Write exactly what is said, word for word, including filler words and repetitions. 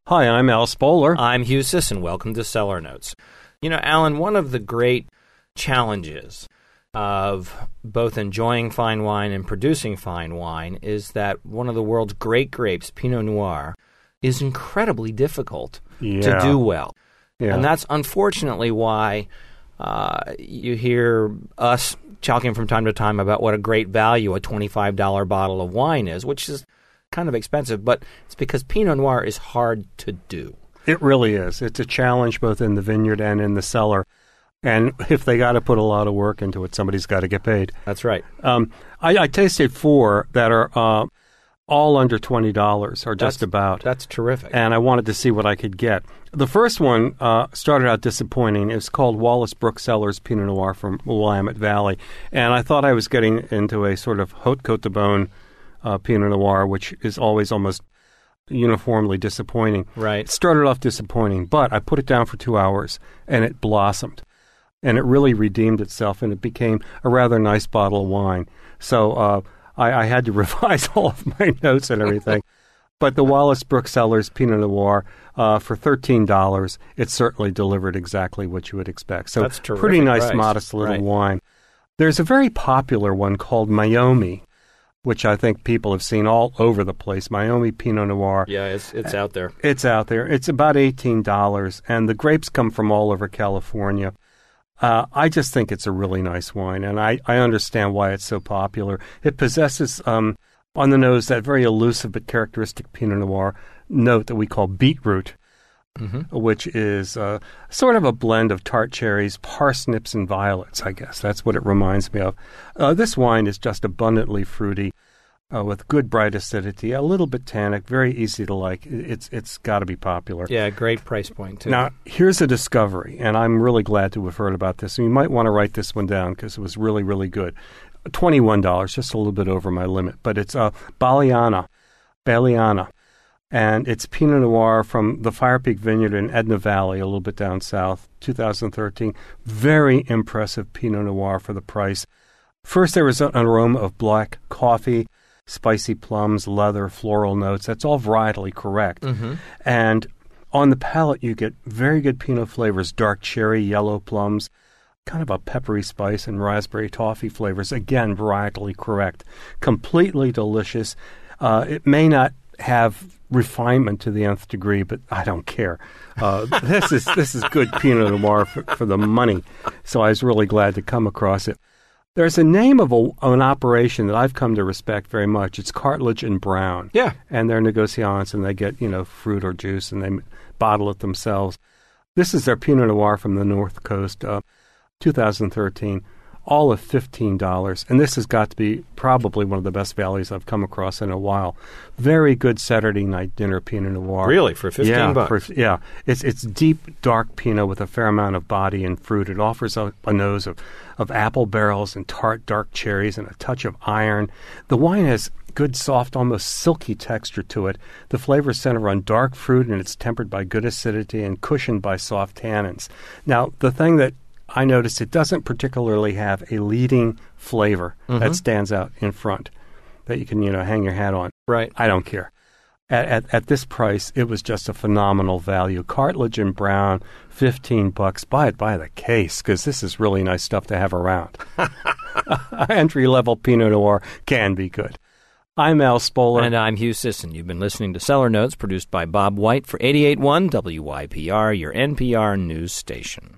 Hi, I'm Al Spoler. I'm Hugh Sisson. Welcome to Cellar Notes. You know, Alan, one of the great challenges of both enjoying fine wine and producing fine wine is that one of the world's great grapes, Pinot Noir, is incredibly difficult yeah. to do well. Yeah. And that's unfortunately why uh, you hear us talking from time to time about what a great value a twenty-five dollars bottle of wine is, which is kind of expensive, but it's because Pinot Noir is hard to do. It really is. It's a challenge both in the vineyard and in the cellar. And if they got to put a lot of work into it, somebody's got to get paid. That's right. Um, I, I tasted four that are uh, all under twenty dollars, or just that's, about. That's terrific. And I wanted to see what I could get. The first one uh, started out disappointing. It's called Wallace Brook Cellars Pinot Noir from Willamette Valley. And I thought I was getting into a sort of Haute Côte de Beaune uh, Pinot Noir, which is always almost uniformly disappointing. Right. It started off disappointing, but I put it down for two hours, and it blossomed. And it really redeemed itself, and it became a rather nice bottle of wine. So uh, I, I had to revise all of my notes and everything. But the Wallace Brook Cellars Pinot Noir, uh, for thirteen dollars, it certainly delivered exactly what you would expect. So That's terrific pretty nice, price. modest little Right. wine. There's a very popular one called Meiomi, which I think people have seen all over the place. Meiomi Pinot Noir. Yeah, it's it's out there. It's out there. It's about eighteen dollars, and the grapes come from all over California. Uh, I just think it's a really nice wine, and I, I understand why it's so popular. It possesses, um, on the nose, that very elusive but characteristic Pinot Noir note that we call beetroot, mm-hmm. which is uh, sort of a blend of tart cherries, parsnips, and violets, I guess. That's what it reminds me of. Uh, this wine is just abundantly fruity, uh, with good bright acidity, a little bit tannic, very easy to like. It's It's got to be popular. Yeah, great price point, too. Now, here's a discovery, and I'm really glad to have heard about this. And you might want to write this one down because it was really, really good. twenty-one dollars, just a little bit over my limit. But it's uh, Baliana, Baliana, and it's Pinot Noir from the Fire Peak Vineyard in Edna Valley, a little bit down south, two thousand thirteen. Very impressive Pinot Noir for the price. First, there was an aroma of black coffee, spicy plums, leather, floral notes. That's all varietally correct. Mm-hmm. And on the palate, you get very good Pinot flavors, dark cherry, yellow plums, kind of a peppery spice, and raspberry toffee flavors. Again, varietally correct. Completely delicious. Uh, it may not have refinement to the nth degree, but I don't care. Uh, this is this is good Pinot Noir for, for the money. So I was really glad to come across it. There's a name of, a, of an operation that I've come to respect very much. It's Cartledge and Brown. Yeah. And they're negociants, and they get, you know, fruit or juice, and they bottle it themselves. This is their Pinot Noir from the North Coast, uh, two thousand thirteen, all of fifteen dollars. And this has got to be probably one of the best values I've come across in a while. Very good Saturday night dinner Pinot Noir. Really? For fifteen yeah, bucks? For, yeah. It's it's deep, dark Pinot with a fair amount of body and fruit. It offers a, a nose of, of apple barrels and tart dark cherries and a touch of iron. The wine has good, soft, almost silky texture to it. The flavors center on dark fruit, and it's tempered by good acidity and cushioned by soft tannins. Now, the thing that I noticed, it doesn't particularly have a leading flavor mm-hmm. that stands out in front that you can, you know, hang your hat on. Right. I don't care. At, at, at this price, it was just a phenomenal value. Cartledge and Brown, fifteen bucks. Buy it by the case, because this is really nice stuff to have around. Entry-level Pinot Noir can be good. I'm Al Spoler. And I'm Hugh Sisson. You've been listening to Cellar Notes, produced by Bob White for eighty-eight point one W Y P R, your N P R news station.